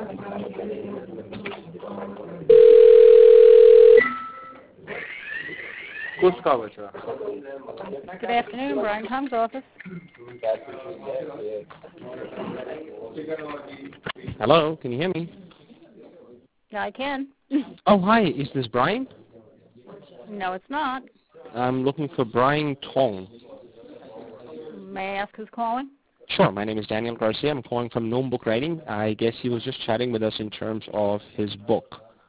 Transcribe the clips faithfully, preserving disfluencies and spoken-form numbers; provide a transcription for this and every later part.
Good afternoon, Brian Tom's office. Hello, can you hear me? Yeah, I can. Oh, hi, is this Brian? No, it's not. I'm looking for Brian Tong. May I ask who's calling? Sure, my name is Daniel Garcia. I'm calling from Gnome Book Writing. I guess he was just chatting with us in terms of his book.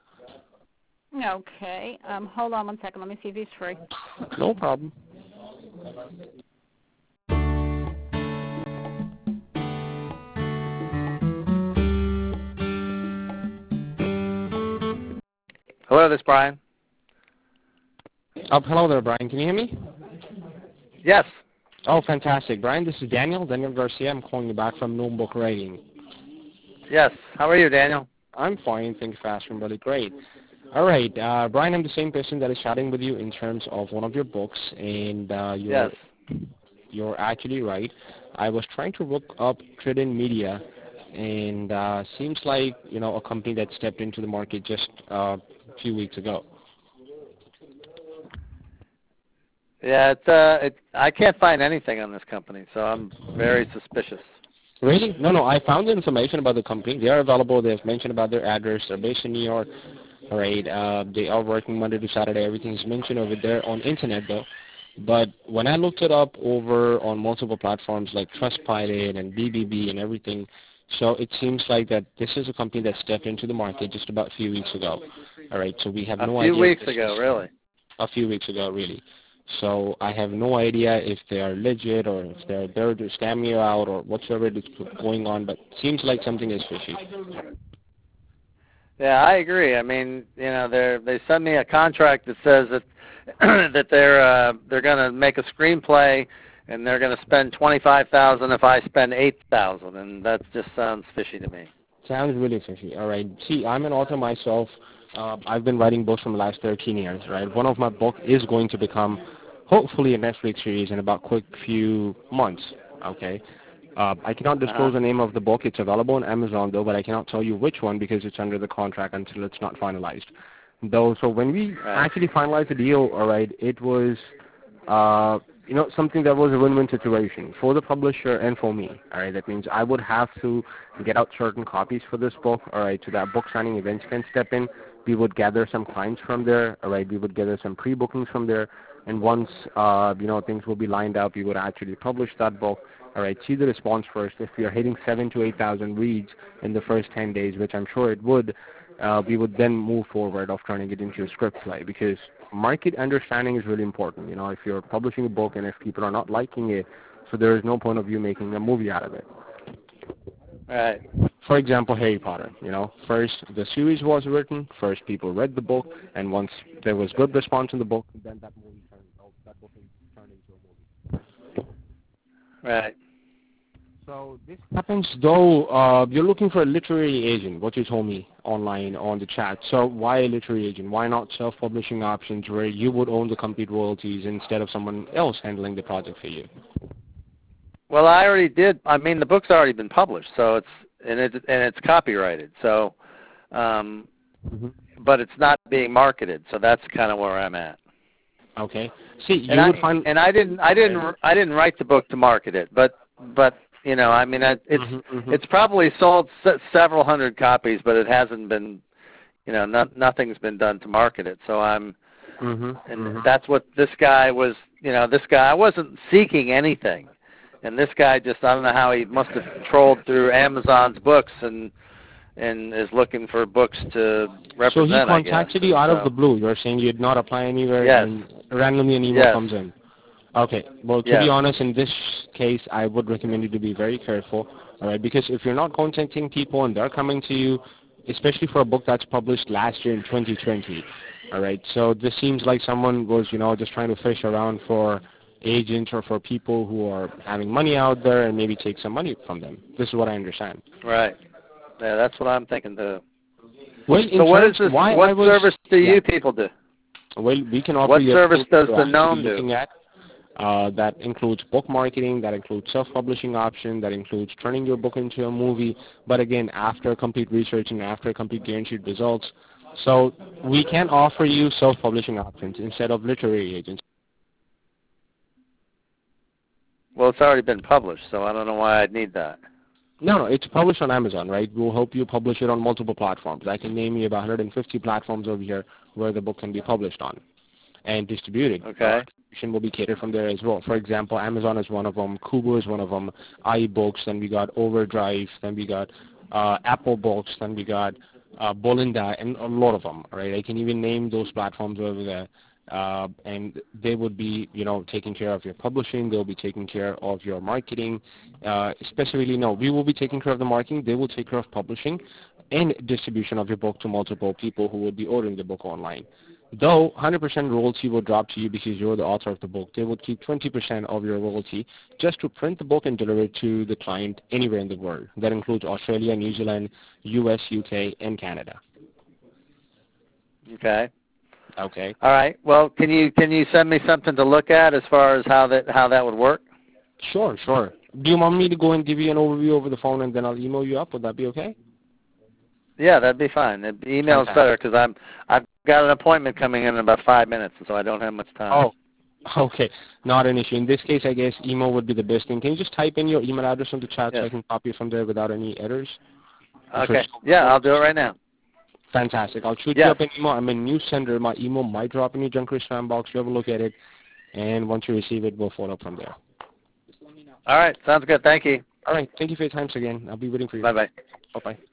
Okay. Um, hold on one second. Let me see if he's free. No problem. Hello, this is Brian. Oh, hello there, Brian. Can you hear me? Yes. Oh, fantastic. Brian, this is Daniel, Daniel Garcia. I'm calling you back from Gnome Book Writing. Yes. How are you, Daniel? I'm fine. Thank you for asking, really great. All right, uh, Brian, I'm the same person that is chatting with you in terms of one of your books, and uh, you're, yes. you're actually right. I was trying to look up Trident Media, and uh, seems like, you know, a company that stepped into the market just uh, a few weeks ago. Yeah, it's, uh, it, I can't find anything on this company, so I'm very suspicious. Really? No, no, I found the information about the company. They are available. They've mentioned about their address. They're based in New York. All right. Uh, they are working Monday to Saturday. Everything is mentioned over there on internet, though. But when I looked it up over on multiple platforms like Trustpilot and B B B and everything, so it seems like that this is a company that stepped into the market just about a few weeks ago. All right. So we have a no idea. A few idea. weeks ago, really? A few weeks ago, really. So I have no idea if they are legit or if they're there to scam you out or whatsoever is going on, but it seems like something is fishy. Yeah, I agree. I mean, you know, they they send me a contract that says that that they're uh, they're going to make a screenplay and they're going to spend twenty-five thousand if I spend eight thousand, and that just sounds fishy to me. Sounds really fishy. All right. See, I'm an author myself. Uh, I've been writing books for the last thirteen years, right? One of my books is going to become, hopefully, a Netflix series in about quick few months, okay? Uh, I cannot disclose uh-huh. the name of the book. It's available on Amazon, though, but I cannot tell you which one because it's under the contract until it's not finalized. Though, so when we right. actually finalized the deal, all right, it was, uh, you know, something that was a win-win situation for the publisher and for me, all right? That means I would have to get out certain copies for this book, all right, so that book signing events can step in. We would gather some clients from there, all right? We would gather some pre-bookings from there, and once, uh, you know, things will be lined up, we would actually publish that book, all right? See the response first. If we are hitting seven to eight thousand reads in the first ten days, which I'm sure it would, uh, we would then move forward of turning it into a script play because market understanding is really important. You know, if you're publishing a book and if people are not liking it, so there is no point of you making a movie out of it. Right. For example, Harry Potter, you know, first the series was written, first people read the book, and once there was good response in the book, then that movie turned, that book turned into a movie. Right. So this happens though uh, you're looking for a literary agent, what you told me online on the chat. So why a literary agent? Why not self-publishing options where you would own the complete royalties instead of someone else handling the project for you? Well, I already did. I mean, the book's already been published, so it's and it's and it's copyrighted. So, um, mm-hmm. but it's not being marketed. So that's kind of where I'm at. Okay. See, you and would I, find. And I didn't. I didn't. I didn't write the book to market it, but but you know, I mean, it's mm-hmm, mm-hmm. it's probably sold se- several hundred copies, but it hasn't been. You know, not, nothing's been done to market it. So I'm. Mm-hmm, and mm-hmm. that's what this guy was. You know, this guy. I wasn't seeking anything. And this guy just, I don't know how he must have trolled through Amazon's books and and is looking for books to represent, So he contacted you out so. of the blue. You're saying you did not apply anywhere yes. and randomly an email yes. comes in. Okay. Well, to yes. be honest, in this case, I would recommend you to be very careful, all right? Because if you're not contacting people and they're coming to you, especially for a book that's published last year in twenty twenty, all right? So this seems like someone was, you know, just trying to fish around for agents or for people who are having money out there and maybe take some money from them. This is what I understand. Right. Yeah, that's what I'm thinking too. Well, so what is this? Why what I was, service do yeah. you people do? Well, we can offer what you service does the Gnome do? At. Uh, that includes book marketing, that includes self-publishing option, that includes turning your book into a movie, but again, after complete research and after complete guaranteed results. So we can offer you self-publishing options instead of literary agents. Well, it's already been published, so I don't know why I'd need that. No, no, it's published on Amazon, right? We'll help you publish it on multiple platforms. I can name you about one hundred fifty platforms over here where the book can be published on and distributed. Okay. Uh, distribution will be catered from there as well. For example, Amazon is one of them, Kobo is one of them, iBooks, then we got Overdrive, then we got uh, Apple Books, then we got uh, Bolinda, and a lot of them, right? I can even name those platforms over there. Uh, and they would be, you know, taking care of your publishing. They'll be taking care of your marketing. Uh, specifically, no, we will be taking care of the marketing. They will take care of publishing and distribution of your book to multiple people who will be ordering the book online. Though one hundred percent royalty will drop to you because you're the author of the book, they would keep twenty percent of your royalty just to print the book and deliver it to the client anywhere in the world. That includes Australia, New Zealand, U S, U K, and Canada. Okay. Okay. All right. Well, can you can you send me something to look at as far as how that how that would work? Sure, sure. Do you want me to go and give you an overview over the phone and then I'll email you up? Would that be okay? Yeah, that'd be fine. The email is better because I'm I've got an appointment coming in in about five minutes, so I don't have much time. Oh, okay. Not an issue. In this case, I guess email would be the best thing. Can you just type in your email address on the chat yes. so I can copy it from there without any errors? Okay. Yeah, I'll do it right now. Fantastic. I'll shoot yes. you up an email. I'm a new sender. My email might drop in your junk or spam box. You have a look at it, and once you receive it, we'll follow up from there. All right. Sounds good. Thank you. All right. Thank you for your time again. I'll be waiting for you. Bye-bye. Bye-bye.